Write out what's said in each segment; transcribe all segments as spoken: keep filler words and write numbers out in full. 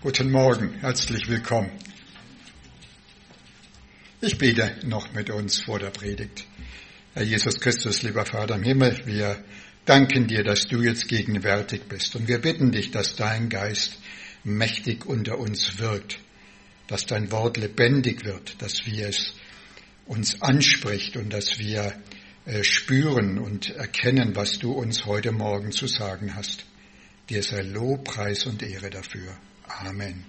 Guten Morgen, herzlich willkommen. Ich bete noch mit uns vor der Predigt. Herr Jesus Christus, lieber Vater im Himmel, wir danken dir, dass du jetzt gegenwärtig bist. Und wir bitten dich, dass dein Geist mächtig unter uns wirkt, dass dein Wort lebendig wird, dass wir es uns anspricht und dass wir äh, spüren und erkennen, was du uns heute Morgen zu sagen hast. Dir sei Lob, Preis und Ehre dafür. Amen.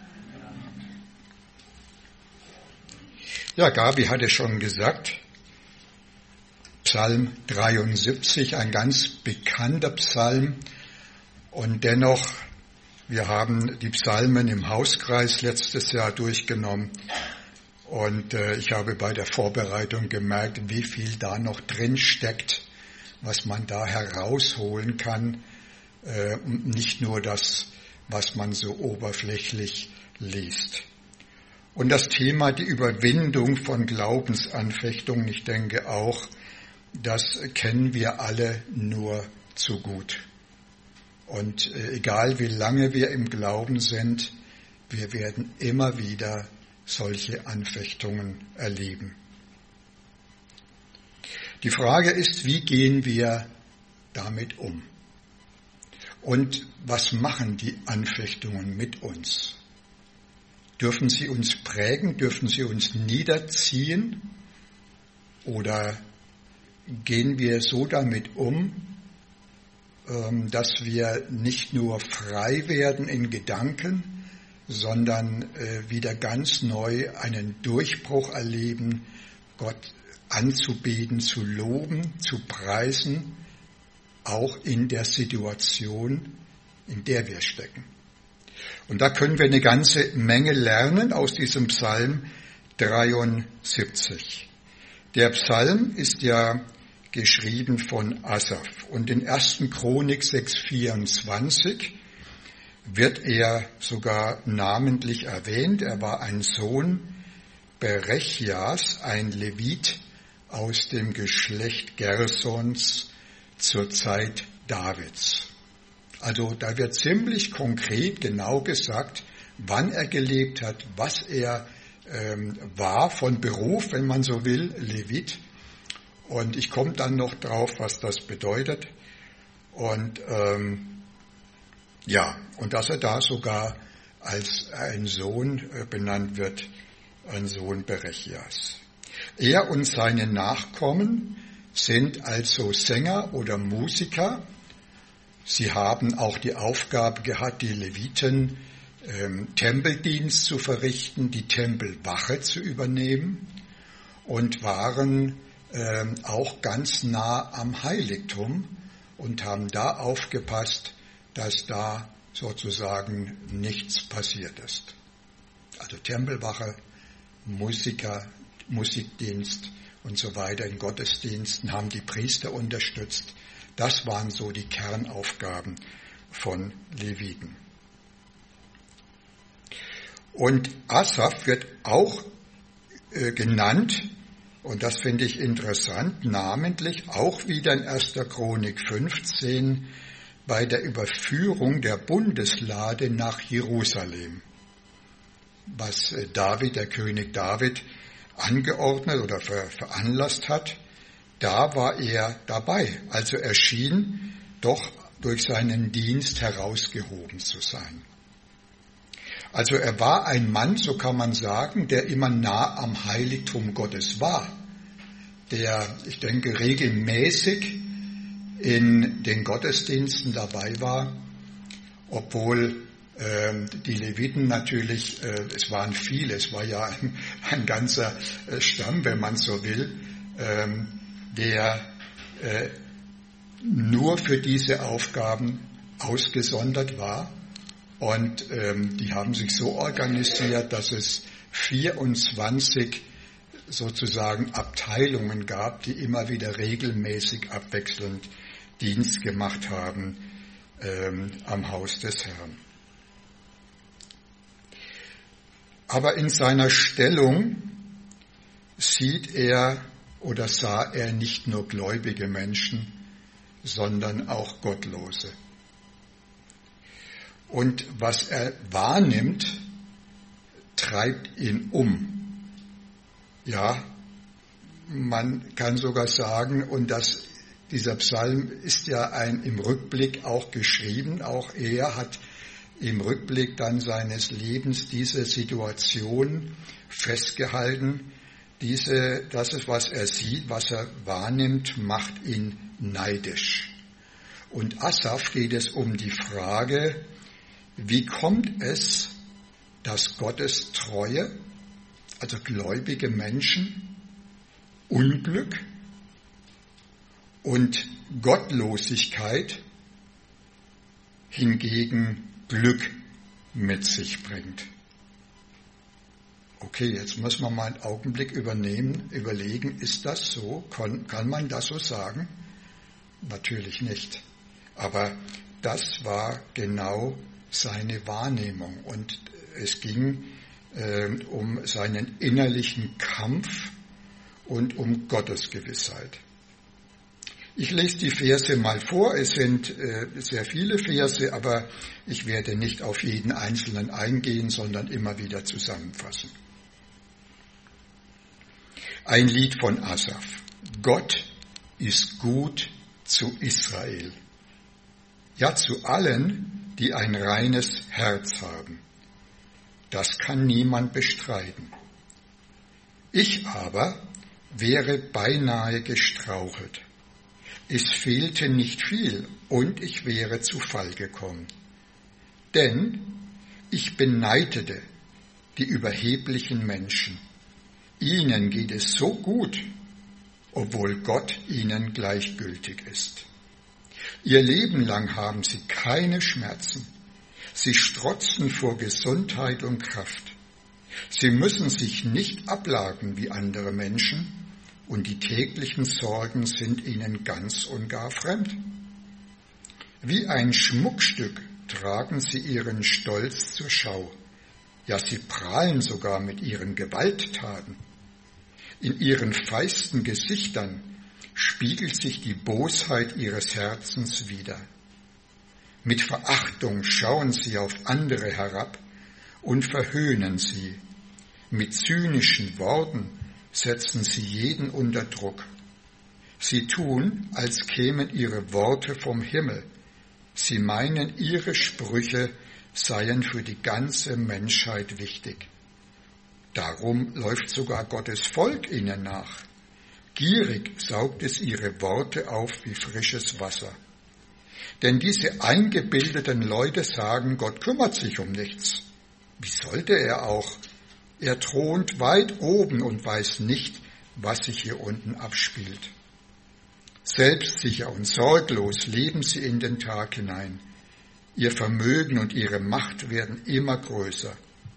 Ja, Gabi hatte schon gesagt, Psalm dreiundsiebzig, ein ganz bekannter Psalm. Und dennoch, wir haben die Psalmen im Hauskreis letztes Jahr durchgenommen. Und äh, ich habe bei der Vorbereitung gemerkt, wie viel da noch drin steckt, was man da herausholen kann. Äh, und nicht nur das, was man so oberflächlich liest. Und das Thema, die Überwindung von Glaubensanfechtungen, ich denke auch, das kennen wir alle nur zu gut. Und äh, egal wie lange wir im Glauben sind, wir werden immer wieder solche Anfechtungen erleben. Die Frage ist, wie gehen wir damit um? Und was machen die Anfechtungen mit uns? Dürfen sie uns prägen? Dürfen sie uns niederziehen? Oder gehen wir so damit um, dass wir nicht nur frei werden in Gedanken, sondern wieder ganz neu einen Durchbruch erleben, Gott anzubeten, zu loben, zu preisen, auch in der Situation, in der wir stecken. Und da können wir eine ganze Menge lernen aus diesem Psalm dreiundsiebzig. Der Psalm ist ja geschrieben von Asaf. Und in ersten Chronik sechs vierundzwanzig wird er sogar namentlich erwähnt. Er war ein Sohn Berechias, ein Levit aus dem Geschlecht Gersons zur Zeit Davids. Also da wird ziemlich konkret genau gesagt, wann er gelebt hat, was er ähm, war von Beruf, wenn man so will, Levit. Und ich komme dann noch drauf, was das bedeutet. Und ähm, ja, und dass er da sogar als ein Sohn äh, benannt wird, ein Sohn Berechias. Er und seine Nachkommen sind also Sänger oder Musiker. Sie haben auch die Aufgabe gehabt, die Leviten ähm, Tempeldienst zu verrichten, die Tempelwache zu übernehmen und waren ähm, auch ganz nah am Heiligtum und haben da aufgepasst, dass da sozusagen nichts passiert ist. Also Tempelwache, Musiker, Musikdienst und so weiter in Gottesdiensten haben die Priester unterstützt. Das waren so die Kernaufgaben von Leviten. Und Asaf wird auch äh, genannt, und das finde ich interessant, namentlich auch wieder in erster Chronik fünfzehn bei der Überführung der Bundeslade nach Jerusalem, was äh, David, der König David, angeordnet oder ver- veranlasst hat. Da war er dabei, also er schien doch durch seinen Dienst herausgehoben zu sein. Also er war ein Mann, so kann man sagen, der immer nah am Heiligtum Gottes war, der, ich denke, regelmäßig in den Gottesdiensten dabei war, obwohl äh, die Leviten natürlich, äh, es waren viele, es war ja ein, ein ganzer äh, Stamm, wenn man so will, äh, der äh, nur für diese Aufgaben ausgesondert war. Und ähm, die haben sich so organisiert, dass es vierundzwanzig sozusagen Abteilungen gab, die immer wieder regelmäßig abwechselnd Dienst gemacht haben ähm, am Haus des Herrn. Aber in seiner Stellung sieht er oder sah er nicht nur gläubige Menschen, sondern auch Gottlose. Und was er wahrnimmt, treibt ihn um. Ja, man kann sogar sagen, und das, dieser Psalm ist ja ein, im Rückblick auch geschrieben, auch er hat im Rückblick dann seines Lebens diese Situation festgehalten. Diese, das ist, was er sieht, was er wahrnimmt, macht ihn neidisch. Und Asaf geht es um die Frage, wie kommt es, dass Gottes Treue, also gläubige Menschen, Unglück und Gottlosigkeit hingegen Glück mit sich bringt. Okay, jetzt muss man mal einen Augenblick übernehmen, überlegen, ist das so? Kann, kann man das so sagen? Natürlich nicht. Aber das war genau seine Wahrnehmung und es ging äh, um seinen innerlichen Kampf und um Gottesgewissheit. Ich lese die Verse mal vor, es sind äh, sehr viele Verse, aber ich werde nicht auf jeden einzelnen eingehen, sondern immer wieder zusammenfassen. Ein Lied von Asaf. Gott ist gut zu Israel. Ja, zu allen, die ein reines Herz haben. Das kann niemand bestreiten. Ich aber wäre beinahe gestrauchelt. Es fehlte nicht viel und ich wäre zu Fall gekommen. Denn ich beneidete die überheblichen Menschen. Ihnen geht es so gut, obwohl Gott ihnen gleichgültig ist. Ihr Leben lang haben sie keine Schmerzen. Sie strotzen vor Gesundheit und Kraft. Sie müssen sich nicht ablagen wie andere Menschen und die täglichen Sorgen sind ihnen ganz und gar fremd. Wie ein Schmuckstück tragen sie ihren Stolz zur Schau. Ja, sie prahlen sogar mit ihren Gewalttaten. In ihren feisten Gesichtern spiegelt sich die Bosheit ihres Herzens wider. Mit Verachtung schauen sie auf andere herab und verhöhnen sie. Mit zynischen Worten setzen sie jeden unter Druck. Sie tun, als kämen ihre Worte vom Himmel. Sie meinen, ihre Sprüche seien für die ganze Menschheit wichtig. Darum läuft sogar Gottes Volk ihnen nach. Gierig saugt es ihre Worte auf wie frisches Wasser. Denn diese eingebildeten Leute sagen, Gott kümmert sich um nichts. Wie sollte er auch? Er thront weit oben und weiß nicht, was sich hier unten abspielt. Selbstsicher und sorglos leben sie in den Tag hinein. Ihr Vermögen und ihre Macht werden immer größer.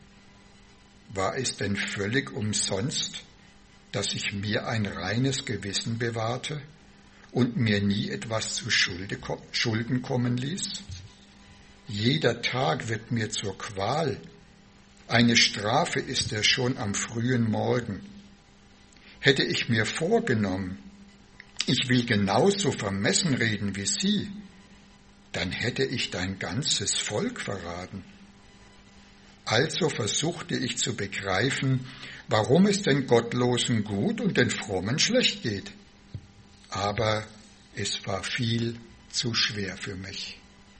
War es denn völlig umsonst, dass ich mir ein reines Gewissen bewahrte und mir nie etwas zu Schulden kommen ließ? Jeder Tag wird mir zur Qual. Eine Strafe ist er schon am frühen Morgen. Hätte ich mir vorgenommen, ich will genauso vermessen reden wie Sie, dann hätte ich dein ganzes Volk verraten. Also versuchte ich zu begreifen, warum es den Gottlosen gut und den Frommen schlecht geht. Aber es war viel zu schwer für mich.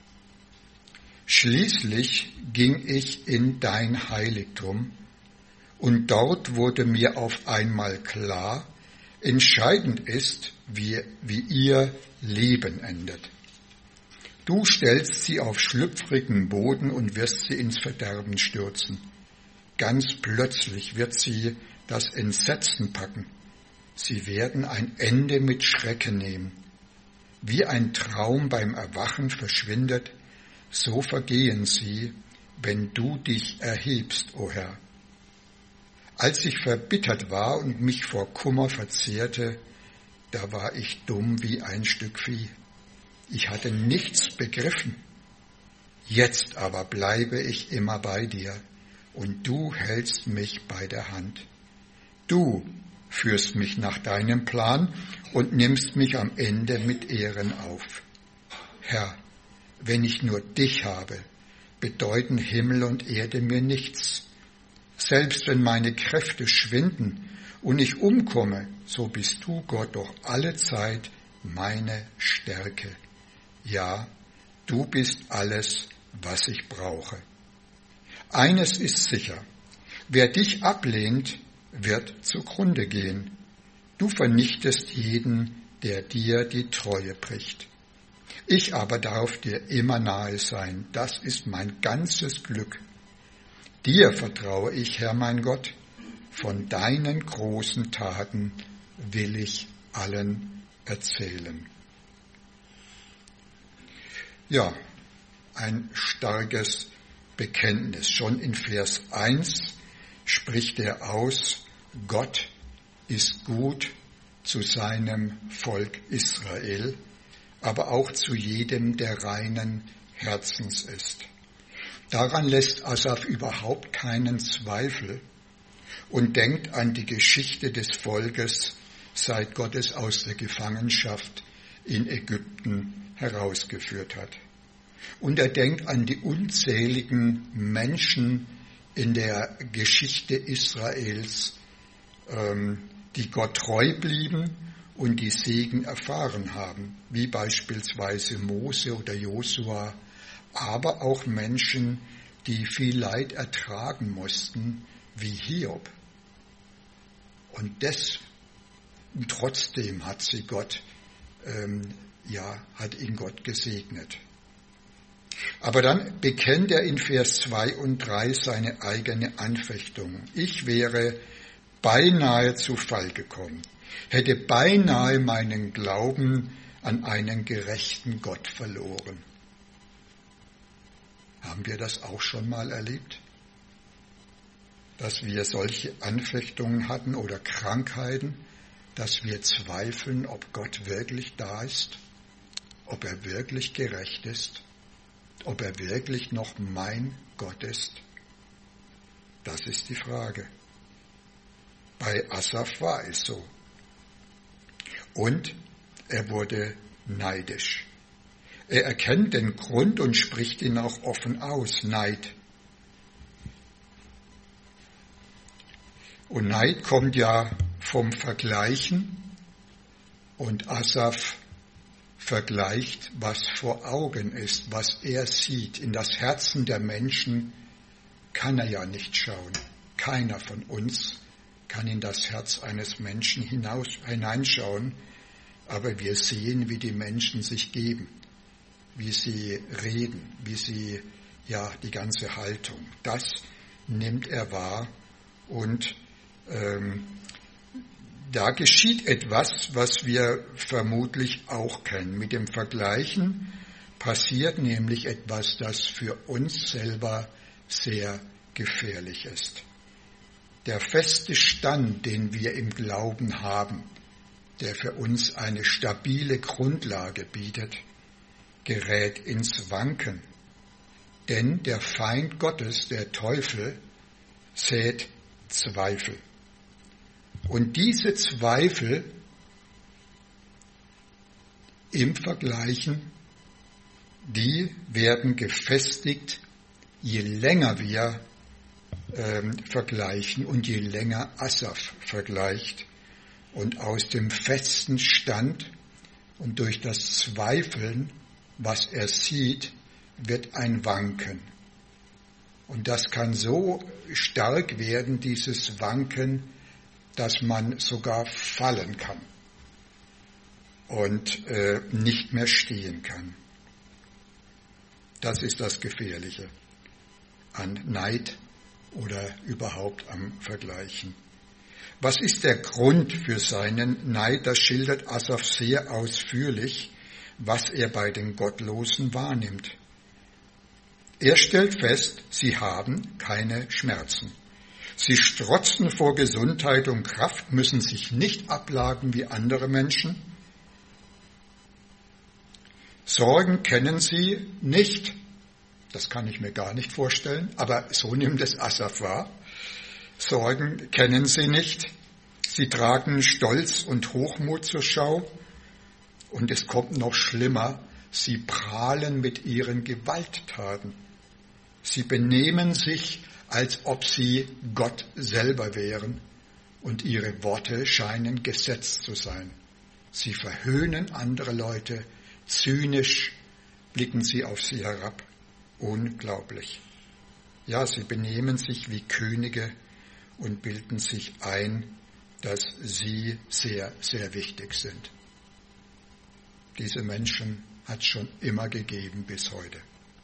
Schließlich ging ich in dein Heiligtum und dort wurde mir auf einmal klar, entscheidend ist, wie, wie ihr Leben endet. Du stellst sie auf schlüpfrigen Boden und wirst sie ins Verderben stürzen. Ganz plötzlich wird sie das Entsetzen packen. Sie werden ein Ende mit Schrecken nehmen. Wie ein Traum beim Erwachen verschwindet, so vergehen sie, wenn du dich erhebst, o Herr. Als ich verbittert war und mich vor Kummer verzehrte, da war ich dumm wie ein Stück Vieh. Ich hatte nichts begriffen. Jetzt aber bleibe ich immer bei dir und du hältst mich bei der Hand. Du führst mich nach deinem Plan und nimmst mich am Ende mit Ehren auf. Herr, wenn ich nur dich habe, bedeuten Himmel und Erde mir nichts. Selbst wenn meine Kräfte schwinden und ich umkomme, so bist du, Gott, doch alle Zeit meine Stärke. Ja, du bist alles, was ich brauche. Eines ist sicher, wer dich ablehnt, wird zugrunde gehen. Du vernichtest jeden, der dir die Treue bricht. Ich aber darf dir immer nahe sein, das ist mein ganzes Glück. Dir vertraue ich, Herr mein Gott, von deinen großen Taten will ich allen erzählen. Ja, ein starkes Bekenntnis. Schon in Vers eins spricht er aus, Gott ist gut zu seinem Volk Israel, aber auch zu jedem, der reinen Herzens ist. Daran lässt Asaf überhaupt keinen Zweifel und denkt an die Geschichte des Volkes, seit Gott es aus der Gefangenschaft in Ägypten herausgeführt hat. Und er denkt an die unzähligen Menschen in der Geschichte Israels, die Gott treu blieben und die Segen erfahren haben, wie beispielsweise Mose oder Josua, aber auch Menschen, die viel Leid ertragen mussten, wie Hiob. Und das, trotzdem hat sie Gott, ähm, ja, hat ihn Gott gesegnet. Aber dann bekennt er in Vers zwei und drei seine eigene Anfechtung. Ich wäre beinahe zu Fall gekommen, hätte beinahe meinen Glauben an einen gerechten Gott verloren. Haben wir das auch schon mal erlebt? Dass wir solche Anfechtungen hatten oder Krankheiten, dass wir zweifeln, ob Gott wirklich da ist, ob er wirklich gerecht ist, ob er wirklich noch mein Gott ist? Das ist die Frage. Bei Asaf war es so. Und er wurde neidisch. Er erkennt den Grund und spricht ihn auch offen aus, Neid. Und Neid kommt ja vom Vergleichen und Asaf vergleicht, was vor Augen ist, was er sieht. In das Herzen der Menschen kann er ja nicht schauen. Keiner von uns kann in das Herz eines Menschen hinaus, hineinschauen, aber wir sehen, wie die Menschen sich geben, wie sie reden, wie sie, ja, die ganze Haltung. Das nimmt er wahr und ähm, da geschieht etwas, was wir vermutlich auch kennen. Mit dem Vergleichen passiert nämlich etwas, das für uns selber sehr gefährlich ist. Der feste Stand, den wir im Glauben haben, der für uns eine stabile Grundlage bietet, gerät ins Wanken. Denn der Feind Gottes, der Teufel, sät Zweifel. Und diese Zweifel im Vergleichen, die werden gefestigt, je länger wir ähm, vergleichen und je länger Asaf vergleicht. Und aus dem festen Stand und durch das Zweifeln, was er sieht, wird ein Wanken. Und das kann so stark werden, dieses Wanken, dass man sogar fallen kann und äh, nicht mehr stehen kann. Das ist das Gefährliche an Neid oder überhaupt am Vergleichen. Was ist der Grund für seinen Neid? Das schildert Asaf sehr ausführlich, was er bei den Gottlosen wahrnimmt. Er stellt fest, sie haben keine Schmerzen. Sie strotzen vor Gesundheit und Kraft, müssen sich nicht abladen wie andere Menschen. Sorgen kennen sie nicht. Das kann ich mir gar nicht vorstellen, aber so nimmt es Asaf wahr. Sorgen kennen sie nicht. Sie tragen Stolz und Hochmut zur Schau. Und es kommt noch schlimmer, sie prahlen mit ihren Gewalttaten. Sie benehmen sich, als ob sie Gott selber wären, und ihre Worte scheinen gesetzt zu sein. Sie verhöhnen andere Leute, zynisch blicken sie auf sie herab. Unglaublich. Ja, sie benehmen sich wie Könige und bilden sich ein, dass sie sehr, sehr wichtig sind. Diese Menschen hat es schon immer gegeben bis heute.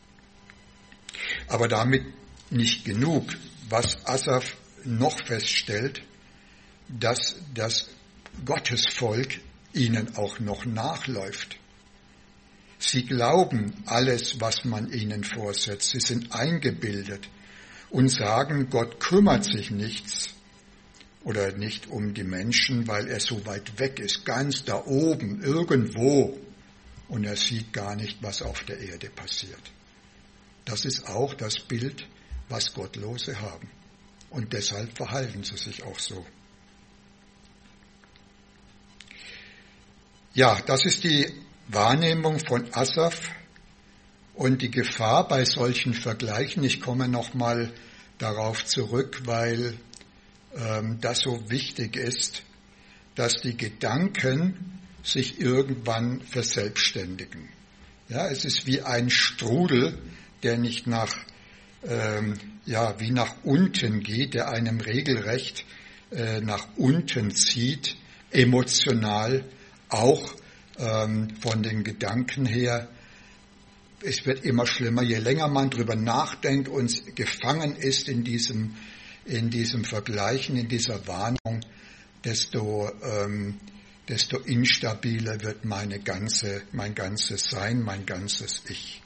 Aber damit nicht genug. Was Asaf noch feststellt, dass das Gottesvolk ihnen auch noch nachläuft. Sie glauben alles, was man ihnen vorsetzt. Sie sind eingebildet und sagen, Gott kümmert sich nichts oder nicht um die Menschen, weil er so weit weg ist, ganz da oben, irgendwo. Und er sieht gar nicht, was auf der Erde passiert. Das ist auch das Bild, was Gottlose haben. Und deshalb verhalten sie sich auch so. Ja, das ist die Wahrnehmung von Asaf und die Gefahr bei solchen Vergleichen. Ich komme nochmal darauf zurück, weil ähm, das so wichtig ist, dass die Gedanken sich irgendwann verselbstständigen. Ja, es ist wie ein Strudel, der nicht nach, ähm, ja, wie nach unten geht, der einem regelrecht äh, nach unten zieht, emotional, auch ähm, von den Gedanken her. Es wird immer schlimmer, je länger man drüber nachdenkt und gefangen ist in diesem, in diesem Vergleichen, in dieser Warnung, desto, ähm, desto instabiler wird meine ganze, mein ganzes Sein, mein ganzes Ich.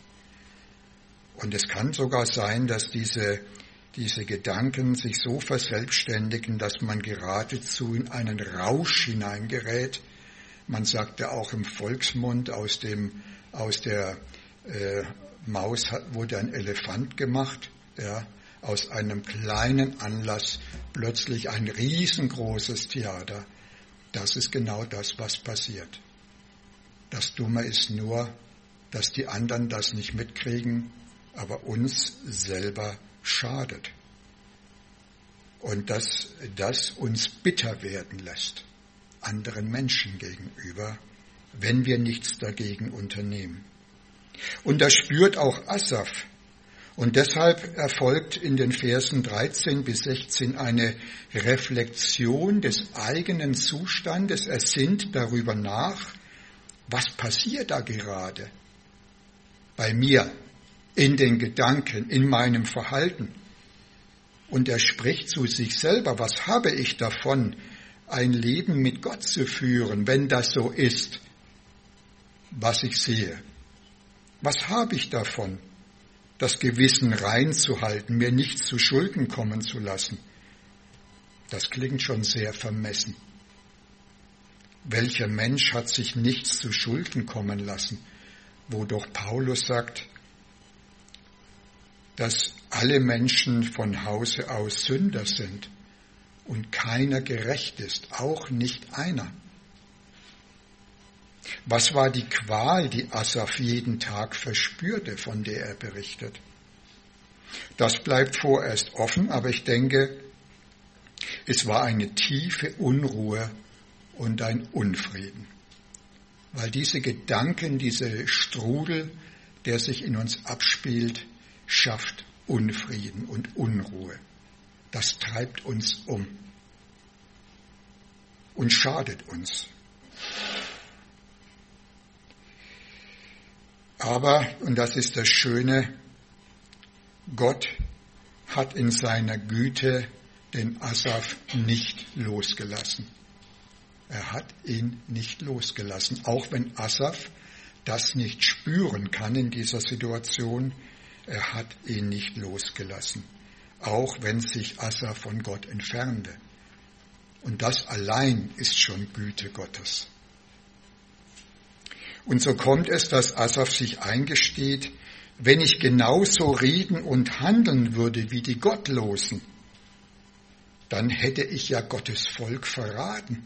Und es kann sogar sein, dass diese, diese Gedanken sich so verselbstständigen, dass man geradezu in einen Rausch hineingerät. Man sagte auch im Volksmund, aus dem, aus der äh, Maus hat, wurde ein Elefant gemacht, ja, aus einem kleinen Anlass plötzlich ein riesengroßes Theater. Das ist genau das, was passiert. Das Dumme ist nur, dass die anderen das nicht mitkriegen, aber uns selber schadet. Und dass das uns bitter werden lässt, anderen Menschen gegenüber, wenn wir nichts dagegen unternehmen. Und das spürt auch Asaf. Und deshalb erfolgt in den Versen dreizehn bis sechzehn eine Reflexion des eigenen Zustandes. Er sinnt darüber nach, was passiert da gerade bei mir, in den Gedanken, in meinem Verhalten. Und er spricht zu sich selber, was habe ich davon, ein Leben mit Gott zu führen, wenn das so ist, was ich sehe? Was habe ich davon, das Gewissen rein zu halten, mir nichts zu Schulden kommen zu lassen? Das klingt schon sehr vermessen. Welcher Mensch hat sich nichts zu Schulden kommen lassen, wo doch Paulus sagt, dass alle Menschen von Hause aus Sünder sind und keiner gerecht ist, auch nicht einer. Was war die Qual, die Asaf jeden Tag verspürte, von der er berichtet? Das bleibt vorerst offen, aber ich denke, es war eine tiefe Unruhe und ein Unfrieden. Weil diese Gedanken, diese Strudel, der sich in uns abspielt, schafft Unfrieden und Unruhe. Das treibt uns um und schadet uns. Aber, und das ist das Schöne, Gott hat in seiner Güte den Asaf nicht losgelassen. Er hat ihn nicht losgelassen, auch wenn Asaf das nicht spüren kann in dieser Situation. Er hat ihn nicht losgelassen, auch wenn sich Asaf von Gott entfernte. Und das allein ist schon Güte Gottes. Und so kommt es, dass Asaf sich eingesteht, wenn ich genauso reden und handeln würde wie die Gottlosen, dann hätte ich ja Gottes Volk verraten.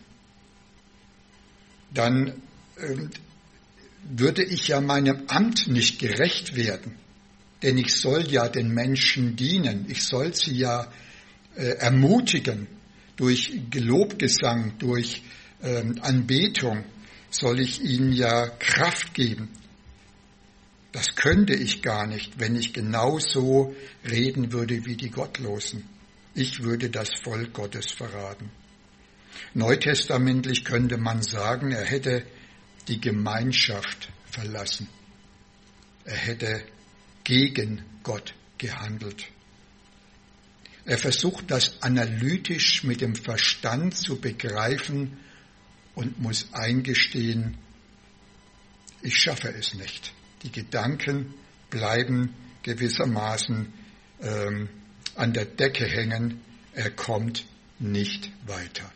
Dann äh, würde ich ja meinem Amt nicht gerecht werden. denn ich soll ja den Menschen dienen, ich soll sie ja äh, ermutigen, durch Gelobgesang, durch ähm, Anbetung soll ich ihnen ja Kraft geben. Das könnte ich gar nicht, wenn ich genauso reden würde wie die Gottlosen. Ich würde das Volk Gottes verraten. Neutestamentlich könnte man sagen, er hätte die Gemeinschaft verlassen. Er hätte gegen Gott gehandelt. Er versucht, das analytisch mit dem Verstand zu begreifen und muss eingestehen, ich schaffe es nicht. Die Gedanken bleiben gewissermaßen ähm, an der Decke hängen. Er kommt nicht weiter.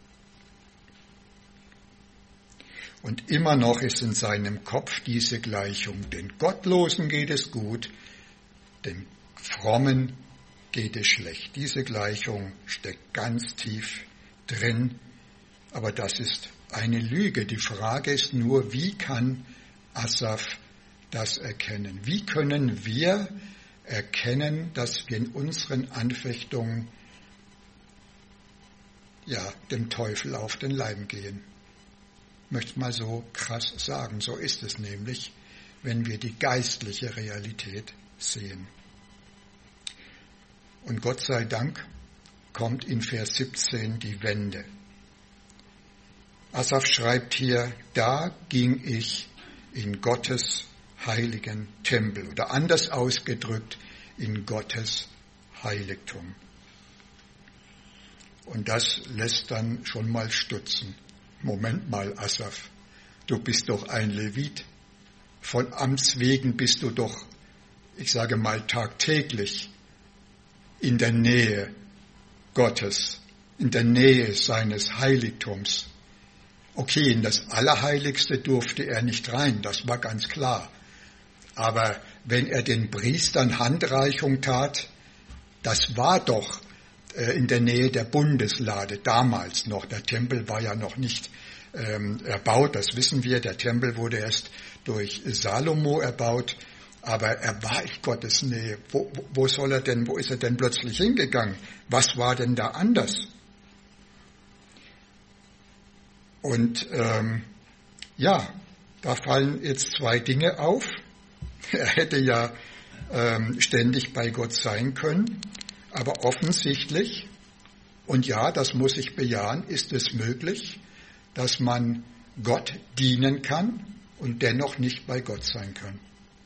Und immer noch ist in seinem Kopf diese Gleichung, den Gottlosen geht es gut, den Frommen geht es schlecht. Diese Gleichung steckt ganz tief drin, aber das ist eine Lüge. Die Frage ist nur, wie kann Asaf das erkennen? Wie können wir erkennen, dass wir in unseren Anfechtungen ja, dem Teufel auf den Leim gehen? Ich möchte mal so krass sagen, so ist es nämlich, wenn wir die geistliche Realität sehen. Und Gott sei Dank kommt in Vers siebzehn die Wende. Asaf schreibt hier, da ging ich in Gottes heiligen Tempel oder anders ausgedrückt in Gottes Heiligtum. Und das lässt dann schon mal stutzen. Moment mal, Asaf, du bist doch ein Levit. Von Amts wegen bist du doch, ich sage mal, tagtäglich in der Nähe Gottes, in der Nähe seines Heiligtums. Okay, in das Allerheiligste durfte er nicht rein, das war ganz klar. Aber wenn er den Priestern Handreichung tat, das war doch äh, in der Nähe der Bundeslade, damals noch. Der Tempel war ja noch nicht ähm, erbaut, das wissen wir. Der Tempel wurde erst durch Salomo erbaut, aber er war in Gottes Nähe. Wo, wo soll er denn, wo ist er denn plötzlich hingegangen? Was war denn da anders? Und ähm, ja, da fallen jetzt zwei Dinge auf. Er hätte ja ähm, ständig bei Gott sein können, aber offensichtlich, und ja, das muss ich bejahen, ist es möglich, dass man Gott dienen kann und dennoch nicht bei Gott sein kann.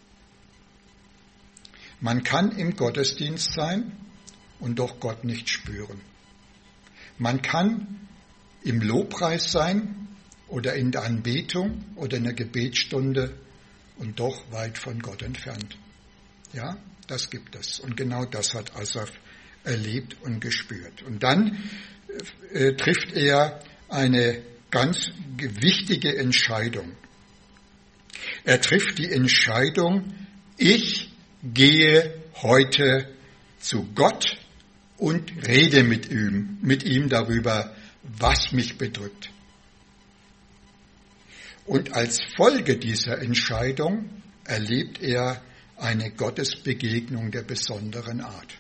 Man kann im Gottesdienst sein und doch Gott nicht spüren. Man kann im Lobpreis sein oder in der Anbetung oder in der Gebetsstunde und doch weit von Gott entfernt. Ja, das gibt es. Und genau das hat Asaf erlebt und gespürt. Und dann äh, trifft er eine ganz wichtige Entscheidung. Er trifft die Entscheidung, ich gehe heute zu Gott und rede mit ihm, mit ihm darüber, was mich bedrückt. Und als Folge dieser Entscheidung erlebt er eine Gottesbegegnung der besonderen Art.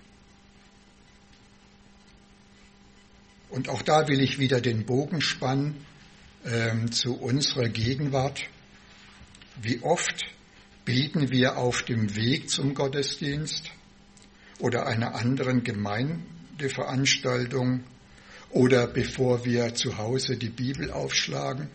Und auch da will ich wieder den Bogen spannen äh, zu unserer Gegenwart. Wie oft beten wir auf dem Weg zum Gottesdienst oder einer anderen Gemeindeveranstaltung oder bevor wir zu Hause die Bibel aufschlagen?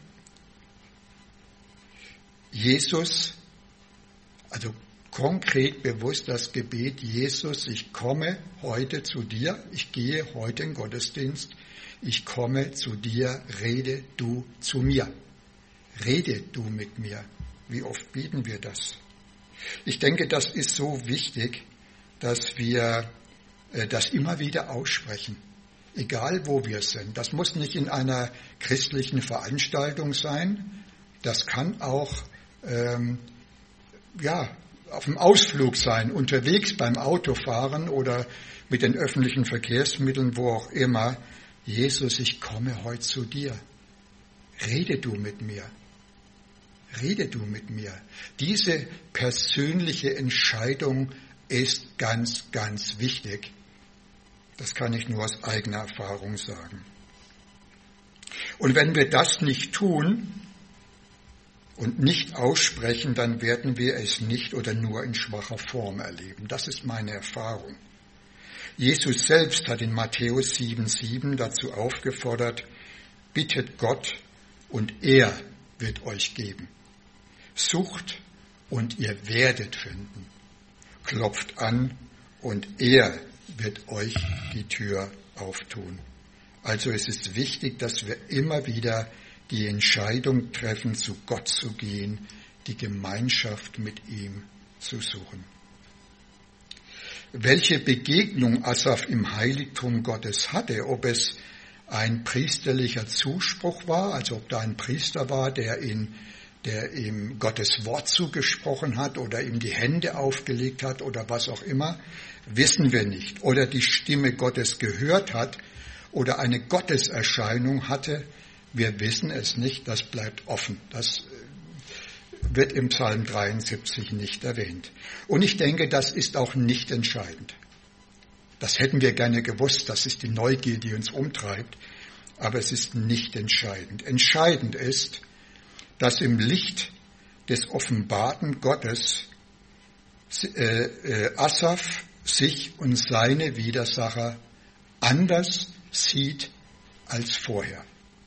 Jesus, also konkret bewusst das Gebet, Jesus, ich komme heute zu dir, ich gehe heute in den Gottesdienst, ich komme zu dir, rede du zu mir, rede du mit mir. Wie oft beten wir das? Ich denke, das ist so wichtig, dass wir das immer wieder aussprechen, egal wo wir sind. Das muss nicht in einer christlichen Veranstaltung sein, das kann auch ähm, ja, auf dem Ausflug sein, unterwegs beim Autofahren oder mit den öffentlichen Verkehrsmitteln, wo auch immer. Jesus, ich komme heute zu dir. Rede du mit mir. Rede du mit mir. Diese persönliche Entscheidung ist ganz, ganz wichtig. Das kann ich nur aus eigener Erfahrung sagen. Und wenn wir das nicht tun und nicht aussprechen, dann werden wir es nicht oder nur in schwacher Form erleben. Das ist meine Erfahrung. Jesus selbst hat in Matthäus sieben sieben dazu aufgefordert, bittet Gott und er wird euch geben. Sucht und ihr werdet finden. Klopft an und er wird euch die Tür auftun. Also es ist wichtig, dass wir immer wieder die Entscheidung treffen, zu Gott zu gehen, die Gemeinschaft mit ihm zu suchen. Welche Begegnung Asaf im Heiligtum Gottes hatte, ob es ein priesterlicher Zuspruch war, also ob da ein Priester war, der, ihn, der ihm Gottes Wort zugesprochen hat oder ihm die Hände aufgelegt hat oder was auch immer, wissen wir nicht. Oder die Stimme Gottes gehört hat oder eine Gotteserscheinung hatte, wir wissen es nicht, das bleibt offen. Das wird im Psalm dreiundsiebzig nicht erwähnt. Und ich denke, das ist auch nicht entscheidend. Das hätten wir gerne gewusst, das ist die Neugier, die uns umtreibt, aber es ist nicht entscheidend. Entscheidend ist, dass im Licht des offenbarten Gottes äh, äh, Asaf sich und seine Widersacher anders sieht als vorher.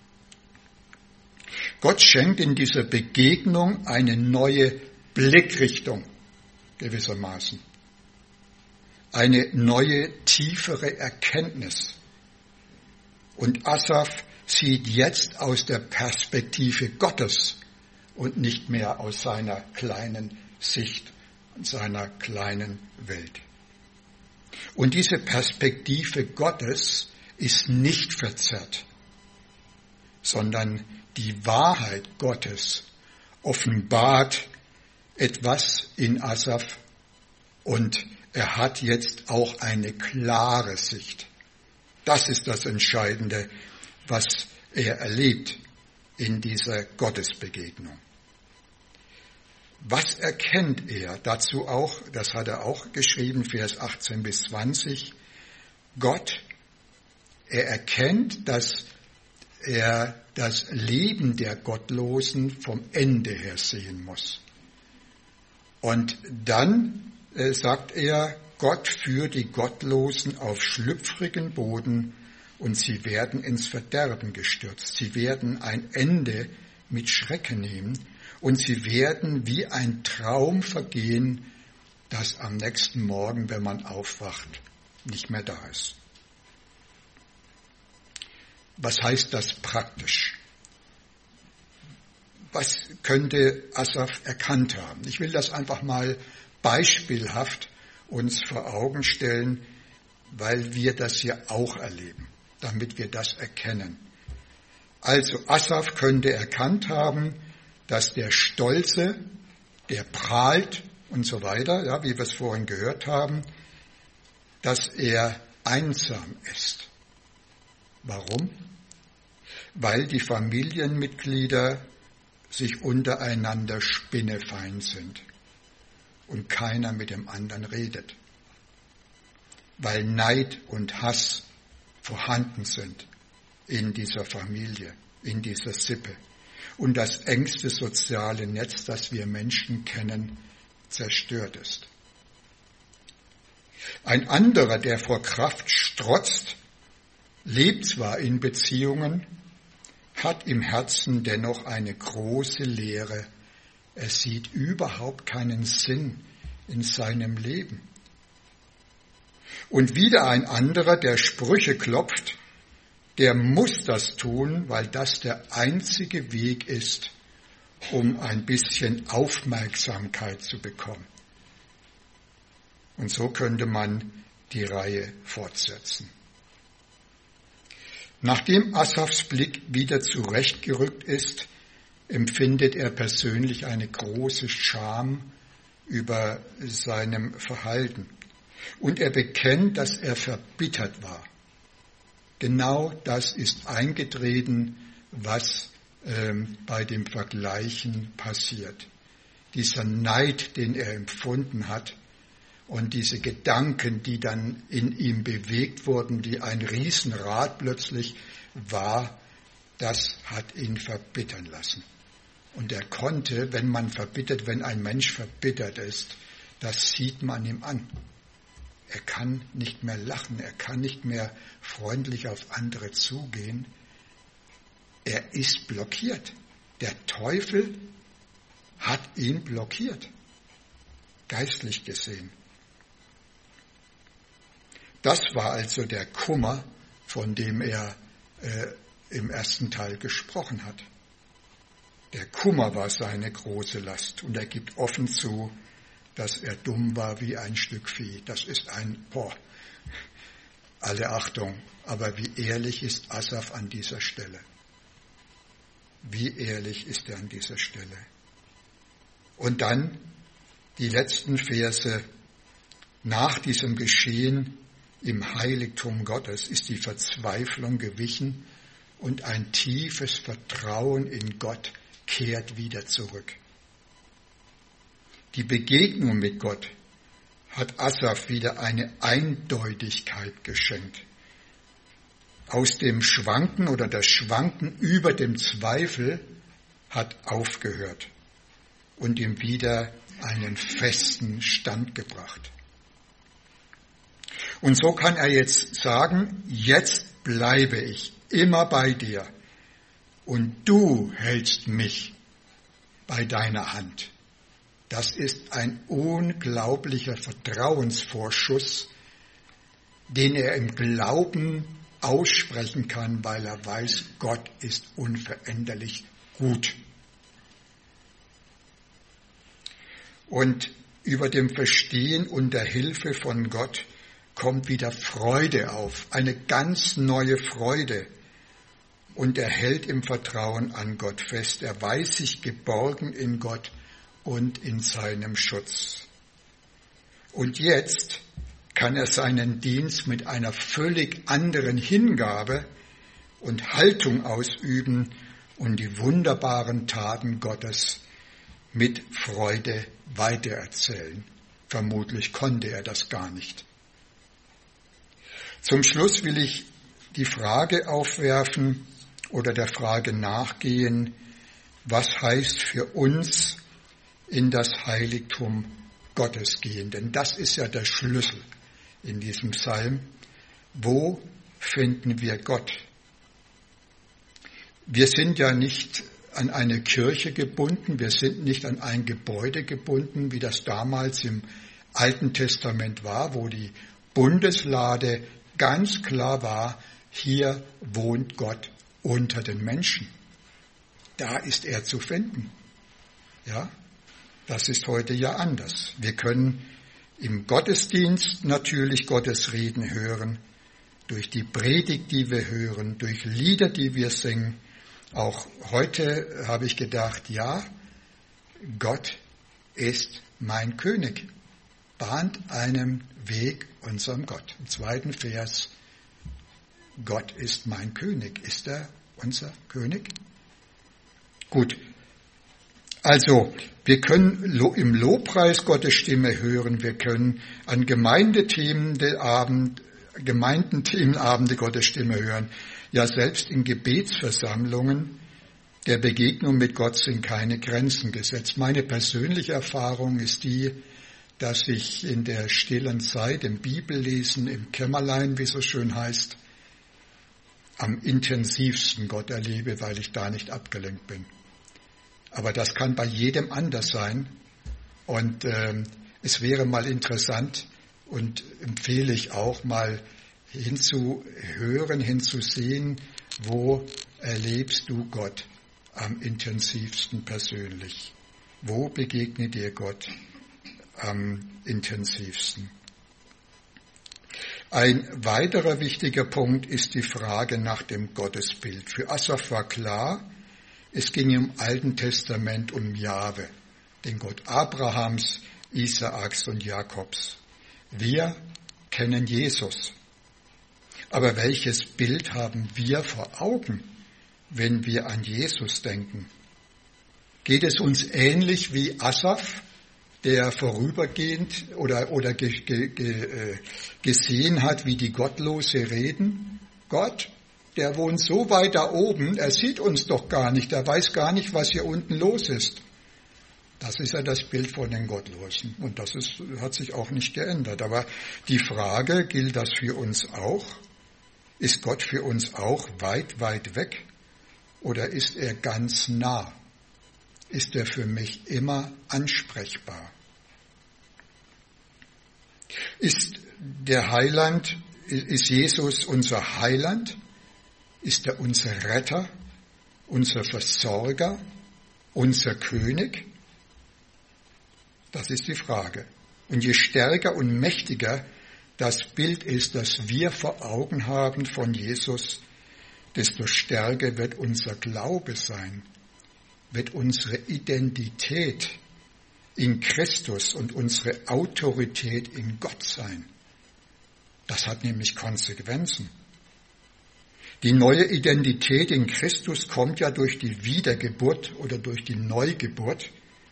Gott schenkt in dieser Begegnung eine neue Blickrichtung gewissermaßen, eine neue, tiefere Erkenntnis. Und Asaf sieht jetzt aus der Perspektive Gottes und nicht mehr aus seiner kleinen Sicht und seiner kleinen Welt. Und diese Perspektive Gottes ist nicht verzerrt, sondern die Wahrheit Gottes offenbart etwas in Asaf und er hat jetzt auch eine klare Sicht. Das ist das Entscheidende, was er erlebt in dieser Gottesbegegnung. Was erkennt er? Dazu auch, das hat er auch geschrieben, Vers achtzehn bis zwanzig. Gott, er erkennt, dass er das Leben der Gottlosen vom Ende her sehen muss. Und dann äh, sagt er, Gott führt die Gottlosen auf schlüpfrigen Boden und sie werden ins Verderben gestürzt. Sie werden ein Ende mit Schrecken nehmen und sie werden wie ein Traum vergehen, das am nächsten Morgen, wenn man aufwacht, nicht mehr da ist. Was heißt das praktisch? Was könnte Asaf erkannt haben? Ich will das einfach mal beispielhaft uns vor Augen stellen, weil wir das ja auch erleben, damit wir das erkennen. Also Asaf könnte erkannt haben, dass der Stolze, der prahlt und so weiter, ja, wie wir es vorhin gehört haben, dass er einsam ist. Warum? Weil die Familienmitglieder sich untereinander spinnefeind sind und keiner mit dem anderen redet. Weil Neid und Hass vorhanden sind in dieser Familie, in dieser Sippe. Und das engste soziale Netz, das wir Menschen kennen, zerstört ist. Ein anderer, der vor Kraft strotzt, lebt zwar in Beziehungen, hat im Herzen dennoch eine große Leere. Er sieht überhaupt keinen Sinn in seinem Leben. Und wieder ein anderer, der Sprüche klopft, der muss das tun, weil das der einzige Weg ist, um ein bisschen Aufmerksamkeit zu bekommen. Und so könnte man die Reihe fortsetzen. Nachdem Asafs Blick wieder zurechtgerückt ist, empfindet er persönlich eine große Scham über seinem Verhalten. Und er bekennt, dass er verbittert war. Genau das ist eingetreten, was ähm, bei dem Vergleichen passiert. Dieser Neid, den er empfunden hat Und diese Gedanken, die dann in ihm bewegt wurden, die ein Riesenrad plötzlich war, das hat ihn verbittern lassen. Und er konnte, wenn man verbittert, wenn ein Mensch verbittert ist, das sieht man ihm an. Er kann nicht mehr lachen, er kann nicht mehr freundlich auf andere zugehen. Er ist blockiert. Der Teufel hat ihn blockiert, geistlich gesehen. Das war also der Kummer, von dem er äh, im ersten Teil gesprochen hat. Der Kummer war seine große Last und er gibt offen zu, dass er dumm war wie ein Stück Vieh. Das ist ein, boah, alle Achtung, aber wie ehrlich ist Asaf an dieser Stelle? Wie ehrlich ist er an dieser Stelle? Und dann die letzten Verse. Nach diesem Geschehen im Heiligtum Gottes ist die Verzweiflung gewichen und ein tiefes Vertrauen in Gott kehrt wieder zurück. Die Begegnung mit Gott hat Asaf wieder eine Eindeutigkeit geschenkt. Aus dem Schwanken oder das Schwanken über dem Zweifel hat aufgehört und ihm wieder einen festen Stand gebracht. Und so kann er jetzt sagen, jetzt bleibe ich immer bei dir und du hältst mich bei deiner Hand. Das ist ein unglaublicher Vertrauensvorschuss, den er im Glauben aussprechen kann, weil er weiß, Gott ist unveränderlich gut. Und über dem Verstehen und der Hilfe von Gott kommt wieder Freude auf, eine ganz neue Freude. Und er hält im Vertrauen an Gott fest. Er weiß sich geborgen in Gott und in seinem Schutz. Und jetzt kann er seinen Dienst mit einer völlig anderen Hingabe und Haltung ausüben und die wunderbaren Taten Gottes mit Freude weitererzählen. Vermutlich konnte er das gar nicht. Zum Schluss will ich die Frage aufwerfen oder der Frage nachgehen, was heißt für uns in das Heiligtum Gottes gehen? Denn das ist ja der Schlüssel in diesem Psalm. Wo finden wir Gott? Wir sind ja nicht an eine Kirche gebunden, wir sind nicht an ein Gebäude gebunden, wie das damals im Alten Testament war, wo die Bundeslade ganz klar war, hier wohnt Gott unter den Menschen. Da ist er zu finden. Ja, das ist heute ja anders. Wir können im Gottesdienst natürlich Gottes Reden hören, durch die Predigt, die wir hören, durch Lieder, die wir singen. Auch heute habe ich gedacht, ja, Gott ist mein König. Bahnt einen Weg unserem Gott. Im zweiten Vers, Gott ist mein König. Ist er unser König? Gut. Also, wir können im Lobpreis Gottes Stimme hören, wir können an Gemeindethemenabend, Gemeindethemenabende Gottes Stimme hören. Ja, selbst in Gebetsversammlungen der Begegnung mit Gott sind keine Grenzen gesetzt. Meine persönliche Erfahrung ist die, dass ich in der stillen Zeit, im Bibellesen, im Kämmerlein, wie es so schön heißt, am intensivsten Gott erlebe, weil ich da nicht abgelenkt bin. Aber das kann bei jedem anders sein. Und äh, es wäre mal interessant und empfehle ich auch mal hinzuhören, hinzusehen, wo erlebst du Gott am intensivsten persönlich? Wo begegnet dir Gott am intensivsten? Ein weiterer wichtiger Punkt ist die Frage nach dem Gottesbild. Für Asaf war klar, es ging im Alten Testament um Jahwe, den Gott Abrahams, Isaaks und Jakobs. Wir kennen Jesus. Aber welches Bild haben wir vor Augen, wenn wir an Jesus denken? Geht es uns ähnlich wie Asaf, der vorübergehend oder, oder ge, ge, ge, gesehen hat, wie die Gottlose reden? Gott, der wohnt so weit da oben, er sieht uns doch gar nicht, er weiß gar nicht, was hier unten los ist. Das ist ja das Bild von den Gottlosen. Und das ist, hat sich auch nicht geändert. Aber die Frage, gilt das für uns auch? Ist Gott für uns auch weit, weit weg? Oder ist er ganz nah? Ist er für mich immer ansprechbar? Ist der Heiland, ist Jesus unser Heiland? Ist er unser Retter, unser Versorger, unser König? Das ist die Frage. Und je stärker und mächtiger das Bild ist, das wir vor Augen haben von Jesus, desto stärker wird unser Glaube sein, wird unsere Identität in Christus und unsere Autorität in Gott sein. Das hat nämlich Konsequenzen. Die neue Identität in Christus kommt ja durch die Wiedergeburt oder durch die Neugeburt.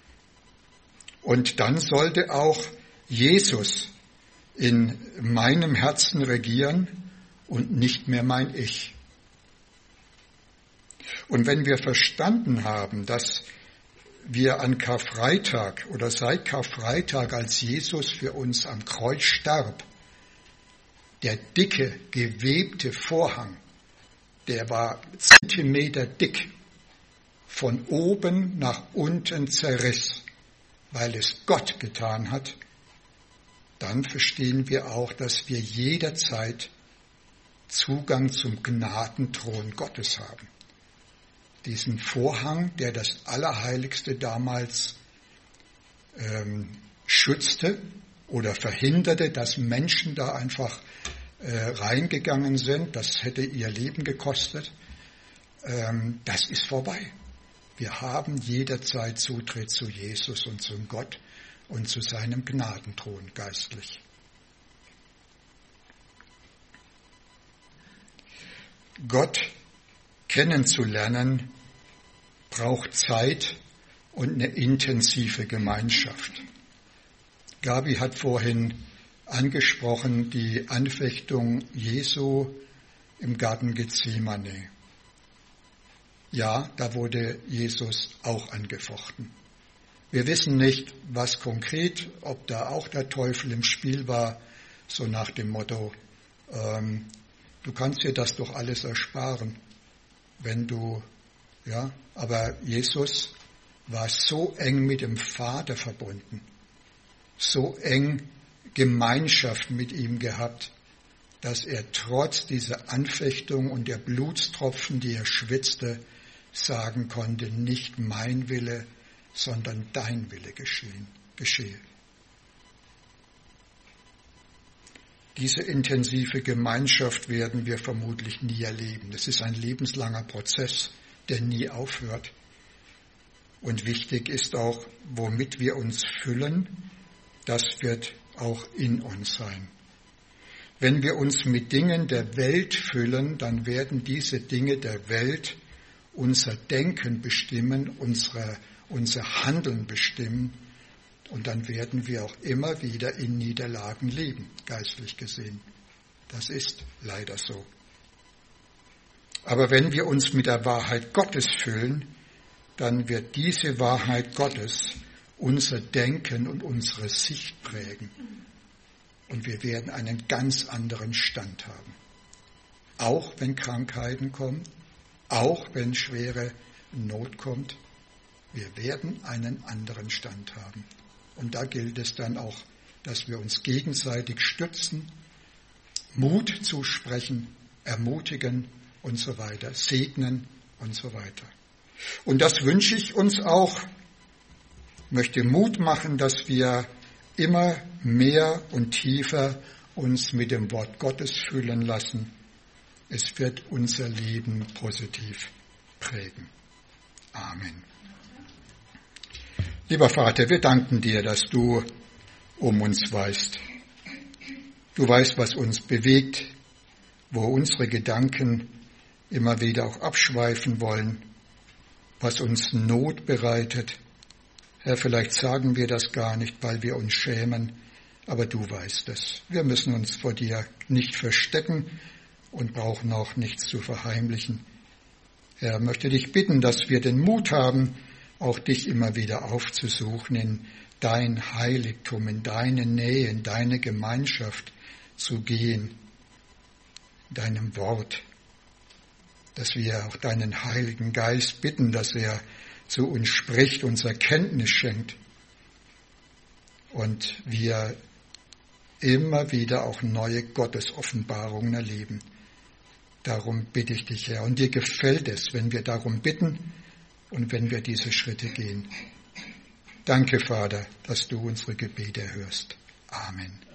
Und dann sollte auch Jesus in meinem Herzen regieren und nicht mehr mein Ich. Und wenn wir verstanden haben, dass wir an Karfreitag oder seit Karfreitag, als Jesus für uns am Kreuz starb, der dicke, gewebte Vorhang, der war Zentimeter dick, von oben nach unten zerriss, weil es Gott getan hat, dann verstehen wir auch, dass wir jederzeit Zugang zum Gnadenthron Gottes haben. Diesen Vorhang, der das Allerheiligste damals ähm, schützte oder verhinderte, dass Menschen da einfach äh, reingegangen sind, das hätte ihr Leben gekostet, ähm, das ist vorbei. Wir haben jederzeit Zutritt zu Jesus und zum Gott und zu seinem Gnadenthron geistlich. Gott kennenzulernen braucht Zeit und eine intensive Gemeinschaft. Gabi hat vorhin angesprochen die Anfechtung Jesu im Garten Gethsemane. Ja, da wurde Jesus auch angefochten. Wir wissen nicht, was konkret, ob da auch der Teufel im Spiel war, so nach dem Motto, ähm, du kannst dir das doch alles ersparen, wenn du, ja, aber Jesus war so eng mit dem Vater verbunden, so eng Gemeinschaft mit ihm gehabt, dass er trotz dieser Anfechtung und der Blutstropfen, die er schwitzte, sagen konnte, nicht mein Wille, sondern dein Wille geschehen, geschehe. Diese intensive Gemeinschaft werden wir vermutlich nie erleben. Das ist ein lebenslanger Prozess, der nie aufhört. Und wichtig ist auch, womit wir uns füllen, das wird auch in uns sein. Wenn wir uns mit Dingen der Welt füllen, dann werden diese Dinge der Welt unser Denken bestimmen, unsere, unser Handeln bestimmen. Und dann werden wir auch immer wieder in Niederlagen leben, geistlich gesehen. Das ist leider so. Aber wenn wir uns mit der Wahrheit Gottes füllen, dann wird diese Wahrheit Gottes unser Denken und unsere Sicht prägen. Und wir werden einen ganz anderen Stand haben. Auch wenn Krankheiten kommen, auch wenn schwere Not kommt, wir werden einen anderen Stand haben. Und da gilt es dann auch, dass wir uns gegenseitig stützen, Mut zusprechen, ermutigen und so weiter, segnen und so weiter. Und das wünsche ich uns auch, möchte Mut machen, dass wir immer mehr und tiefer uns mit dem Wort Gottes füllen lassen. Es wird unser Leben positiv prägen. Amen. Lieber Vater, wir danken dir, dass du um uns weißt. Du weißt, was uns bewegt, wo unsere Gedanken immer wieder auch abschweifen wollen, was uns Not bereitet. Herr, vielleicht sagen wir das gar nicht, weil wir uns schämen, aber du weißt es. Wir müssen uns vor dir nicht verstecken und brauchen auch nichts zu verheimlichen. Herr, möchte dich bitten, dass wir den Mut haben, auch dich immer wieder aufzusuchen, in dein Heiligtum, in deine Nähe, in deine Gemeinschaft zu gehen, in deinem Wort, dass wir auch deinen Heiligen Geist bitten, dass er zu uns spricht, uns Erkenntnis schenkt und wir immer wieder auch neue Gottesoffenbarungen erleben. Darum bitte ich dich, Herr. Und dir gefällt es, wenn wir darum bitten und wenn wir diese Schritte gehen. Danke, Vater, dass du unsere Gebete erhörst. Amen.